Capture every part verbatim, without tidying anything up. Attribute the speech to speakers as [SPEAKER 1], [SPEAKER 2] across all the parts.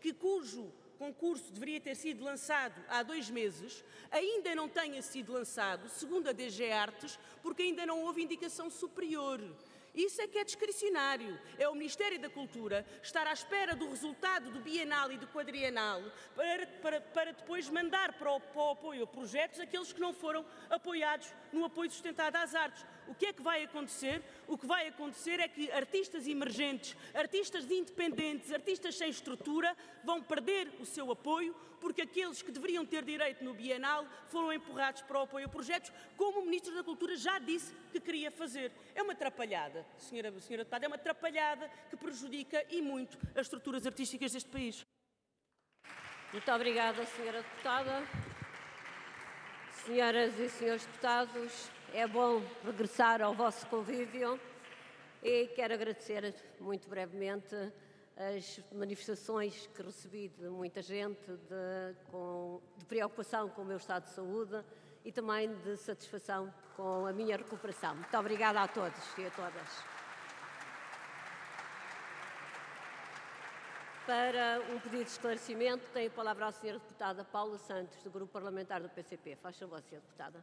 [SPEAKER 1] que cujo concurso deveria ter sido lançado há dois meses, ainda não tenha sido lançado, segundo a D G Artes, porque ainda não houve indicação superior. Isso é que é discricionário. É o Ministério da Cultura estar à espera do resultado do bienal e do quadrienal para, para, para depois mandar para o, para o apoio a projetos aqueles que não foram apoiados no apoio sustentado às artes. O que é que vai acontecer? O que vai acontecer é que artistas emergentes, artistas independentes, artistas sem estrutura vão perder o seu apoio porque aqueles que deveriam ter direito no bienal foram empurrados para o apoio a projetos, como o Ministro da Cultura já disse que queria fazer. É uma atrapalhada, senhora, senhora deputada, é uma atrapalhada que prejudica e muito as estruturas artísticas deste país.
[SPEAKER 2] Muito obrigada, senhora deputada. Senhoras e senhores deputados, é bom regressar ao vosso convívio e quero agradecer muito brevemente as manifestações que recebi de muita gente de, com, de preocupação com o meu estado de saúde e também de satisfação com a minha recuperação. Muito obrigada a todos e a todas. Para um pedido de esclarecimento, tem a palavra a senhora deputada Paula Santos, do Grupo Parlamentar do P C P. Faz favor, senhora deputada.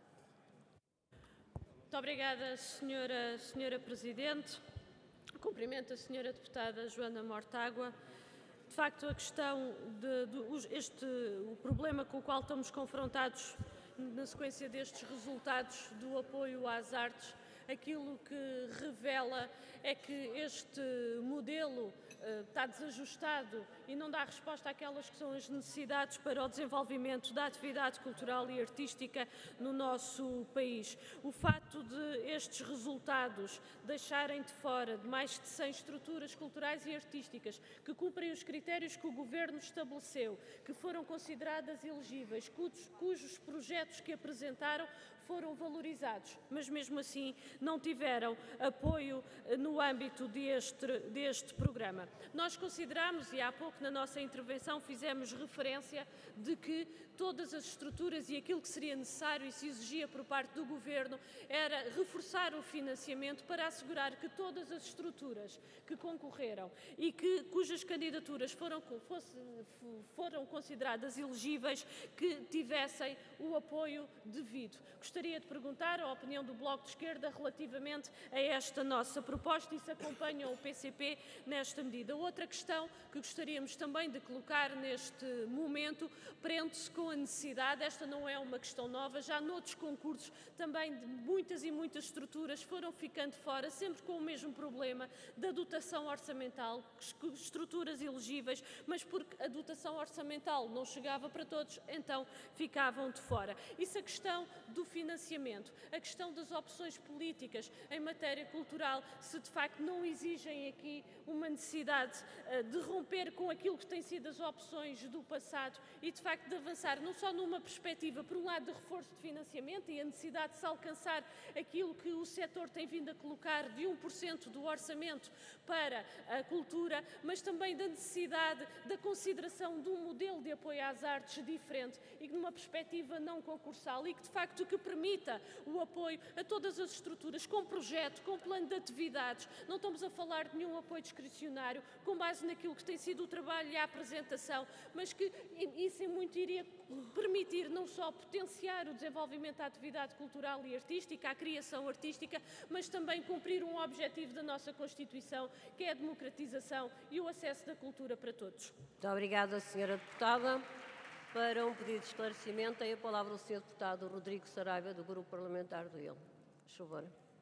[SPEAKER 3] Muito obrigada, senhora, senhora Presidente. Cumprimento a senhora deputada Joana Mortágua. De facto, a questão de, de este, o problema com o qual estamos confrontados na sequência destes resultados do apoio às artes, aquilo que revela é que este modelo uh, está desajustado e não dá resposta àquelas que são as necessidades para o desenvolvimento da atividade cultural e artística no nosso país. O facto de estes resultados deixarem de fora de mais de cem estruturas culturais e artísticas que cumprem os critérios que o Governo estabeleceu, que foram consideradas elegíveis, cujos, cujos projetos que apresentaram foram valorizados, mas mesmo assim não tiveram apoio no âmbito deste, deste programa. Nós consideramos, e há pouco na nossa intervenção fizemos referência, de que todas as estruturas e aquilo que seria necessário e se exigia por parte do Governo era reforçar o financiamento para assegurar que todas as estruturas que concorreram e que, cujas candidaturas foram, fosse, foram consideradas elegíveis, que tivessem o apoio devido. Gostaria de perguntar a opinião do Bloco de Esquerda relativamente a esta nossa proposta e se acompanham o P C P nesta medida. Outra questão que gostaríamos também de colocar neste momento prende-se com a necessidade, esta não é uma questão nova, já noutros concursos também de muitas e muitas estruturas foram ficando fora, sempre com o mesmo problema da dotação orçamental, estruturas elegíveis, mas porque a dotação orçamental não chegava para todos, então ficavam de fora. E se a questão do financiamento, a questão das opções políticas em matéria cultural, se de facto não exigem aqui uma necessidade uh, de romper com aquilo que têm sido as opções do passado e de facto de avançar não só numa perspectiva, por um lado, de reforço de financiamento e a necessidade de se alcançar aquilo que o setor tem vindo a colocar de um por cento do orçamento para a cultura, mas também da necessidade da consideração de um modelo de apoio às artes diferente e numa perspectiva não concursal e que de facto que permita o apoio a todas as estruturas com projeto, com plano de atividades. Não estamos a falar de nenhum apoio discricionário com base naquilo que tem sido o trabalho e a apresentação, mas que isso em muito iria permitir não só potenciar o desenvolvimento da atividade cultural e artística, a criação artística, mas também cumprir um objetivo da nossa Constituição, que é a democratização e o acesso da cultura para todos.
[SPEAKER 2] Muito obrigada, senhora deputada. Para um pedido de esclarecimento, tem a palavra o senhor deputado Rodrigo Saraiva, do Grupo Parlamentar do I L. Por favor.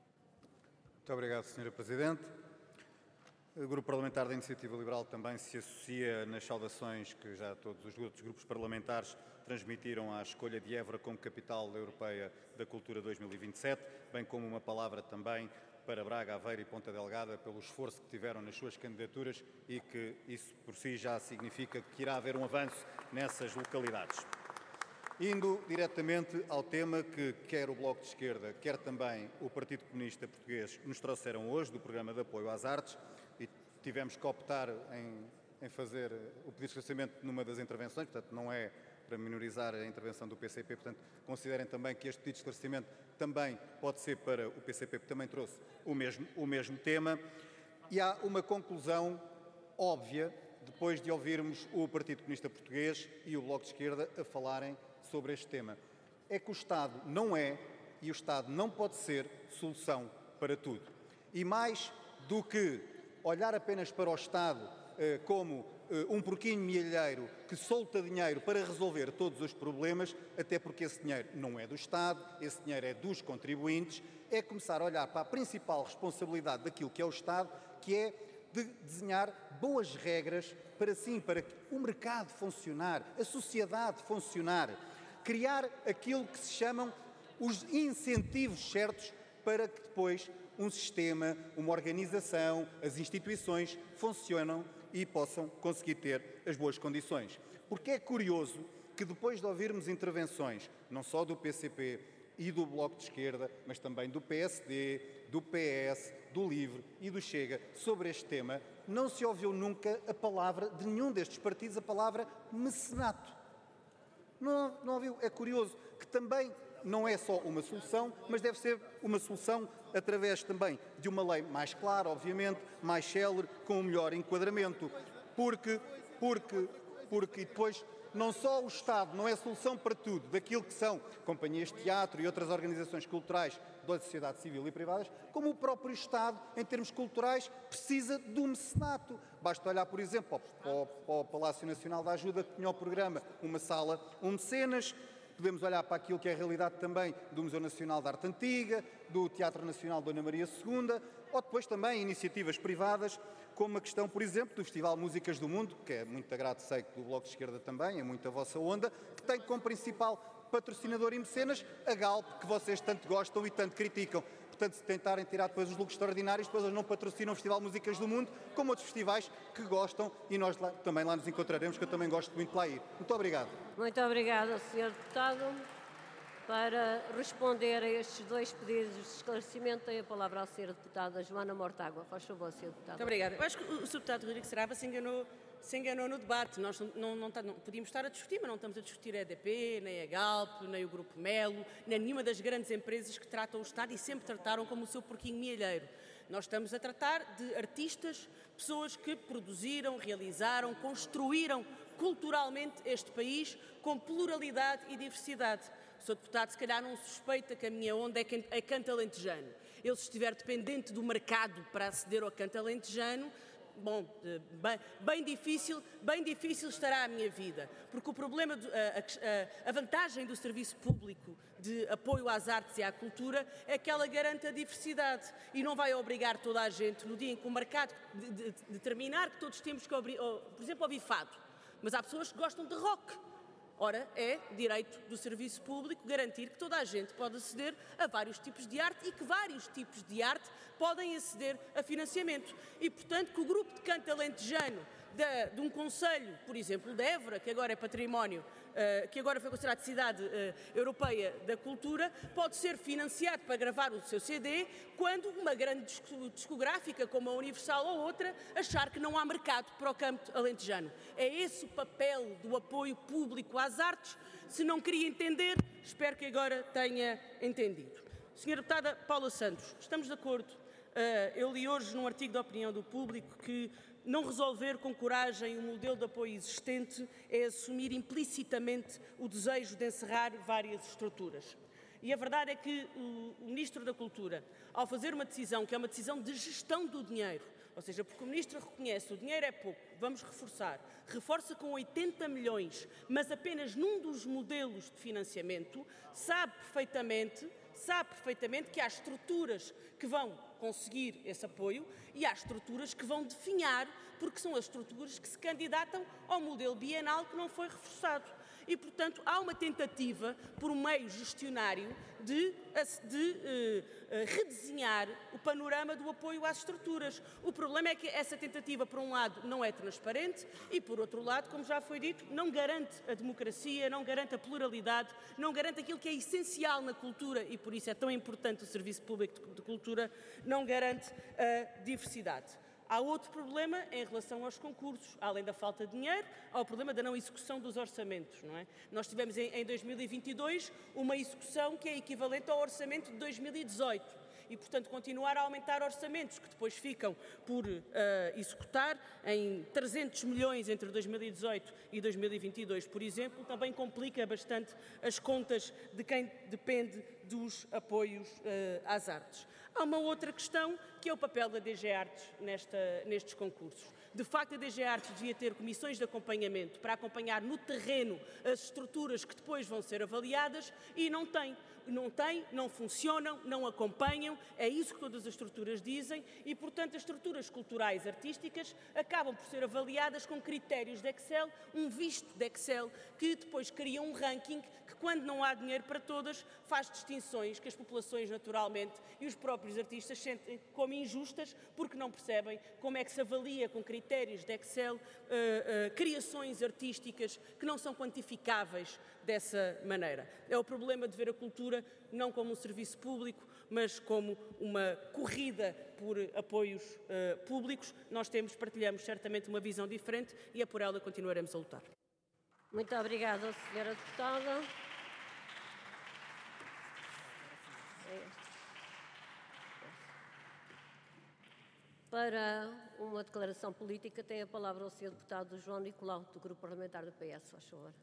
[SPEAKER 4] Muito obrigado, senhora Presidente. O Grupo Parlamentar da Iniciativa Liberal também se associa nas saudações que já todos os outros grupos parlamentares transmitiram à escolha de Évora como capital europeia da cultura dois mil e vinte e sete, bem como uma palavra também para Braga, Aveiro e Ponta Delgada pelo esforço que tiveram nas suas candidaturas e que isso por si já significa que irá haver um avanço nessas localidades. Indo diretamente ao tema que quer o Bloco de Esquerda, quer também o Partido Comunista Português nos trouxeram hoje do Programa de Apoio às Artes e tivemos que optar em, em fazer o pedido de esclarecimento numa das intervenções, portanto não é para minorizar a intervenção do P C P, portanto considerem também que este pedido de esclarecimento também pode ser para o P C P, que também trouxe o mesmo, o mesmo tema. E há uma conclusão óbvia depois de ouvirmos o Partido Comunista Português e o Bloco de Esquerda a falarem sobre este tema. É que o Estado não é, e o Estado não pode ser, solução para tudo. E mais do que olhar apenas para o Estado eh, como eh, um porquinho mielheiro que solta dinheiro para resolver todos os problemas, até porque esse dinheiro não é do Estado, esse dinheiro é dos contribuintes, é começar a olhar para a principal responsabilidade daquilo que é o Estado, que é de desenhar boas regras para sim, para o mercado funcionar, a sociedade funcionar, criar aquilo que se chamam os incentivos certos para que depois um sistema, uma organização, as instituições funcionam e possam conseguir ter as boas condições. Porque é curioso que depois de ouvirmos intervenções, não só do P C P e do Bloco de Esquerda, mas também do P S D, do P S, do LIVRE e do Chega sobre este tema, não se ouviu nunca a palavra, de nenhum destes partidos, a palavra mecenato. Não, não ouviu. É curioso que também não é só uma solução, mas deve ser uma solução através também de uma lei mais clara, obviamente, mais célere, com um melhor enquadramento. Porque, porque, porque e depois não só o Estado não é solução para tudo, daquilo que são companhias de teatro e outras organizações culturais da sociedade civil e privadas, como o próprio Estado, em termos culturais, precisa do mecenato. Basta olhar, por exemplo, para o, para o Palácio Nacional da Ajuda, que tinha o programa Uma Sala, um Mecenas. Podemos olhar para aquilo que é a realidade também do Museu Nacional de Arte Antiga, do Teatro Nacional Dona Maria segunda, ou depois também iniciativas privadas, como a questão, por exemplo, do Festival Músicas do Mundo, que é muito agrado, sei que do Bloco de Esquerda também, é muito a vossa onda, que tem como principal patrocinador e mecenas a Galp, que vocês tanto gostam e tanto criticam. Portanto, se tentarem tirar depois os lucros extraordinários, depois eles não patrocinam o Festival Músicas do Mundo, como outros festivais que gostam, e nós lá, também lá nos encontraremos, que eu também gosto muito de lá ir. Muito obrigado.
[SPEAKER 2] Muito obrigada, senhor Deputado. Para responder a estes dois pedidos de esclarecimento, tem a palavra a senhora Deputada Joana Mortágua. Faz favor, senhor Deputado.
[SPEAKER 1] Muito obrigada. Eu acho que o senhor Deputado Rodrigues Saraiva se enganou, se enganou no debate. Nós não, não, não, não podíamos estar a discutir, mas não estamos a discutir a E D P, nem a Galp, nem o Grupo Melo, nem nenhuma das grandes empresas que tratam o Estado e sempre trataram como o seu porquinho mielheiro. Nós estamos a tratar de artistas, pessoas que produziram, realizaram, construíram culturalmente este país com pluralidade e diversidade. O senhor Deputado, se calhar, não suspeita que a minha onda é canto alentejano. Ele, se estiver dependente do mercado para aceder ao canto alentejano, bom, bem, bem, difícil, bem difícil estará a minha vida. Porque o problema, de, a, a, a vantagem do serviço público de apoio às artes e à cultura é que ela garante a diversidade e não vai obrigar toda a gente, no dia em que o mercado de, de, de determinar que todos temos que, por exemplo, ouvir fado. Mas há pessoas que gostam de rock. Ora, é direito do serviço público garantir que toda a gente pode aceder a vários tipos de arte e que vários tipos de arte podem aceder a financiamento. E, portanto, que o grupo de canto alentejano de, de um concelho, por exemplo, de Évora, que agora é património, uh, que agora foi considerado cidade uh, europeia da cultura, pode ser financiado para gravar o seu C D quando uma grande discográfica, como a Universal ou outra, achar que não há mercado para o canto alentejano. É esse o papel do apoio público às artes. Se não queria entender, espero que agora tenha entendido. Senhora Deputada Paula Santos, estamos de acordo. Uh, eu li hoje num artigo de opinião do Público que não resolver com coragem o modelo de apoio existente é assumir implicitamente o desejo de encerrar várias estruturas. E a verdade é que o Ministro da Cultura, ao fazer uma decisão que é uma decisão de gestão do dinheiro, ou seja, porque o Ministro reconhece o dinheiro é pouco, vamos reforçar, reforça com oitenta milhões, mas apenas num dos modelos de financiamento, sabe perfeitamente, sabe perfeitamente que há estruturas que vão conseguir esse apoio e há estruturas que vão definhar, porque são as estruturas que se candidatam ao modelo bienal que não foi reforçado. E, portanto, há uma tentativa, por um meio gestionário, de, de uh, uh, redesenhar o panorama do apoio às estruturas. O problema é que essa tentativa, por um lado, não é transparente e, por outro lado, como já foi dito, não garante a democracia, não garante a pluralidade, não garante aquilo que é essencial na cultura e, por isso, é tão importante o Serviço Público de Cultura, não garante a diversidade. Há outro problema em relação aos concursos. Além da falta de dinheiro, há o problema da não execução dos orçamentos, não é? Nós tivemos em, em dois mil e vinte e dois uma execução que é equivalente ao orçamento de dois mil e dezoito. e, portanto, continuar a aumentar orçamentos que depois ficam por uh, executar em trezentos milhões entre dois mil e dezoito e dois mil e vinte e dois, por exemplo, também complica bastante as contas de quem depende dos apoios uh, às artes. Há uma outra questão, que é o papel da D G Artes nesta, nestes concursos. De facto, a D G Artes devia ter comissões de acompanhamento para acompanhar no terreno as estruturas que depois vão ser avaliadas e não tem. Não tem, não funcionam, não acompanham, é isso que todas as estruturas dizem e, portanto, as estruturas culturais artísticas acabam por ser avaliadas com critérios de Excel, um visto de Excel, que depois cria um ranking que, quando não há dinheiro para todas, faz distinções que as populações, naturalmente, e os próprios artistas sentem como injustas, porque não percebem como é que se avalia com critérios de Excel uh, uh, criações artísticas que não são quantificáveis dessa maneira. É o problema de ver a cultura não como um serviço público, mas como uma corrida por apoios uh, públicos. Nós temos, partilhamos certamente uma visão diferente e é por ela que continuaremos a lutar.
[SPEAKER 2] Muito obrigada, senhora Deputada. Para uma declaração política, tem a palavra o senhor Deputado João Nicolau, do Grupo Parlamentar do P S, faz favor.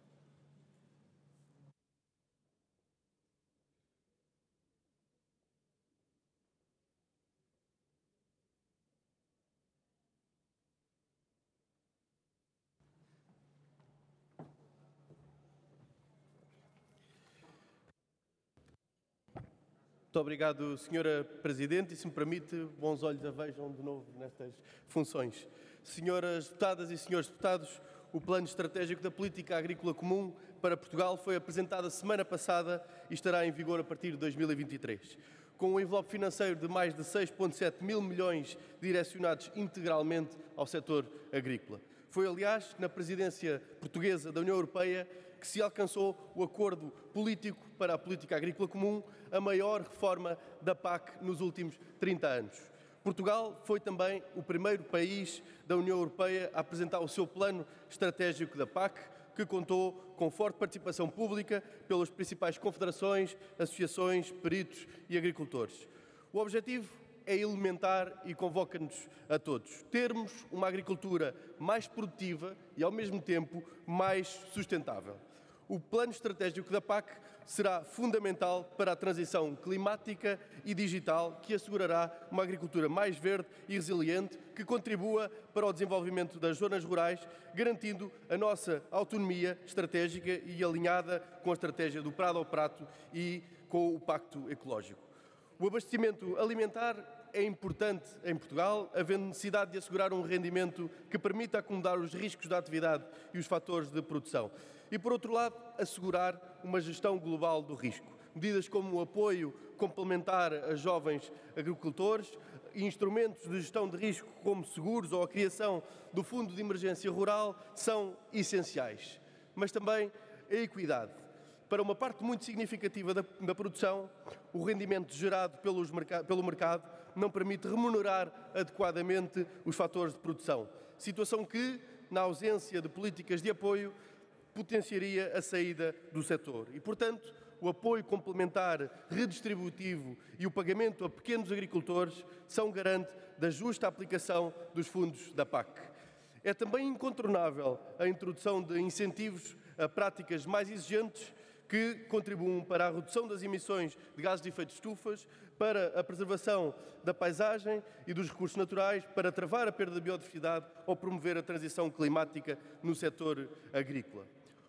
[SPEAKER 5] Muito obrigado, senhora Presidente, e se me permite, bons olhos a vejam de novo nestas funções. Senhoras deputadas e senhores deputados, o Plano Estratégico da Política Agrícola Comum para Portugal foi apresentado a semana passada e estará em vigor a partir de dois mil e vinte e três. Com um envelope financeiro de mais de seis vírgula sete mil milhões direcionados integralmente ao setor agrícola. Foi, aliás, na presidência portuguesa da União Europeia que se alcançou o acordo político para a política agrícola comum, a maior reforma da P A C nos últimos trinta anos. Portugal foi também o primeiro país da União Europeia a apresentar o seu plano estratégico da P A C, que contou com forte participação pública pelas principais confederações, associações, peritos e agricultores. O objetivo é elementar e convoca-nos a todos. Termos uma agricultura mais produtiva e, ao mesmo tempo, mais sustentável. O plano estratégico da P A C será fundamental para a transição climática e digital que assegurará uma agricultura mais verde e resiliente que contribua para o desenvolvimento das zonas rurais, garantindo a nossa autonomia estratégica e alinhada com a estratégia do Prado ao Prato e com o Pacto Ecológico. O abastecimento alimentar é importante em Portugal, havendo necessidade de assegurar um rendimento que permita acomodar os riscos da atividade e os fatores de produção. E, por outro lado, assegurar uma gestão global do risco. Medidas como o apoio complementar a jovens agricultores, instrumentos de gestão de risco como seguros ou a criação do Fundo de Emergência Rural são essenciais. Mas também a equidade. Para uma parte muito significativa da, da produção, o rendimento gerado pelos merc- pelo mercado não permite remunerar adequadamente os fatores de produção, situação que, na ausência de políticas de apoio, potenciaria a saída do setor. E, portanto, o apoio complementar redistributivo e o pagamento a pequenos agricultores são garante da justa aplicação dos fundos da P A C. É também incontornável a introdução de incentivos a práticas mais exigentes que contribuam para a redução das emissões de gases de efeito de estufas, para a preservação da paisagem e dos recursos naturais, para travar a perda de biodiversidade ou promover a transição climática no setor agrícola.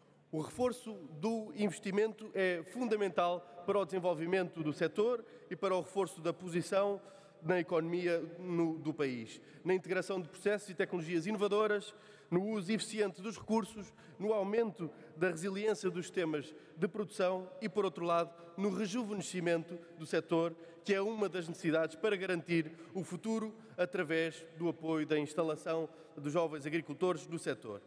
[SPEAKER 5] O reforço do investimento é fundamental para o desenvolvimento do setor e para o reforço da posição na economia no, do país, na integração de processos e tecnologias inovadoras, no uso eficiente dos recursos, no aumento da resiliência dos sistemas de produção e, por outro lado, no rejuvenescimento do setor, que é uma das necessidades para garantir o futuro através do apoio da instalação dos jovens agricultores do setor.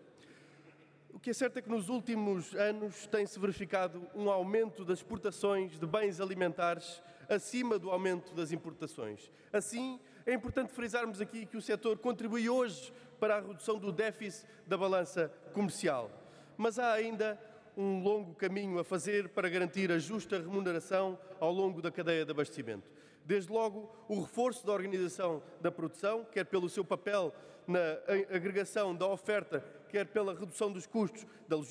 [SPEAKER 5] O que é certo é que nos últimos anos tem-se verificado um aumento das exportações de bens alimentares acima do aumento das importações. Assim, é importante frisarmos aqui que o setor contribui hoje para a redução do déficit da balança comercial. Mas há ainda um longo caminho a fazer para garantir a justa remuneração ao longo da cadeia de abastecimento. Desde logo, o reforço da organização da produção, quer pelo seu papel na agregação da oferta, quer pela redução dos custos da logística,